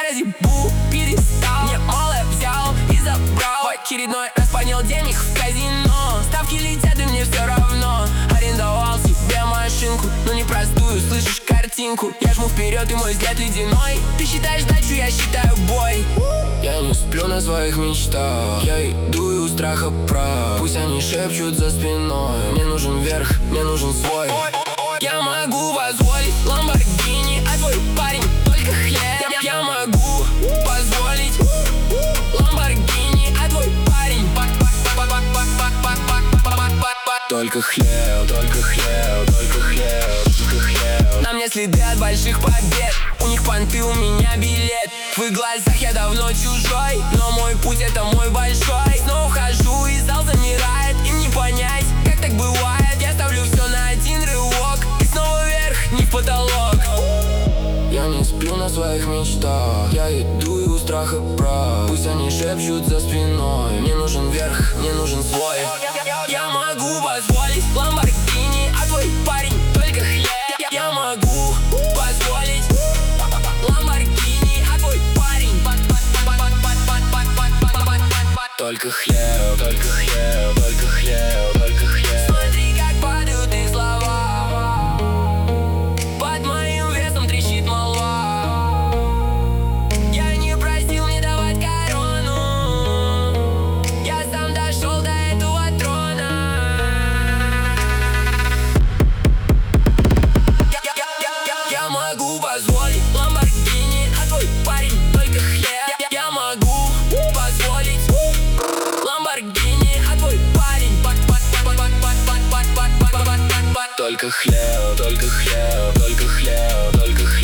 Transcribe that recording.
зибу перестал, мне мало взял и забрал. В очередной раз поднял денег в казино. Ставки летят и мне все равно. Арендовал себе машинку, но не простую, слышишь картинку. Я жму вперед и мой взгляд ледяной. Ты считаешь дачу, я считаю бой. Я не сплю на своих мечтах, я иду и у страха прав. Пусть они шепчут за спиной, мне нужен верх, мне нужен свой. Я могу позволить Ламборгини, а твой парень только хлеб. Я могу позволить Ламборгини, а твой парень только хлеб, только хлеб, только хлеб, только хлеб. На мне следы от больших побед, у них понты, у меня билет. В их глазах я давно чужой, но мой путь это мой большой. Снова хожу и зал замирает, им не понять, как так бывает. Я ставлю все на один рывок и снова вверх, не в потолок. Я не сплю на своих мечтах, я иду и у страха прав. Пусть они шепчут за спиной, мне нужен верх, мне нужен свой. Я могу позволить Ламборгини, а твой парень только хлеб. Я могу позволить Ламборгини, а твой парень только хлеб, только хлеб, только хлеб, только хлеб. Смотри, как падают их слова, под моим весом трещит молва. Я не просил мне давать корону, я сам дошел до этого трона. Я могу позволить Ламборгини, а твой парень только хлеб. Я могу позволить Ламборгини, а твой парень только хлеб, только хлеб, только хлеб, только хлеб.